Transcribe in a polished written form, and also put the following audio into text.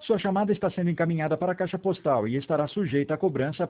Sua chamada está sendo encaminhada para a caixa postal e estará sujeita a cobrança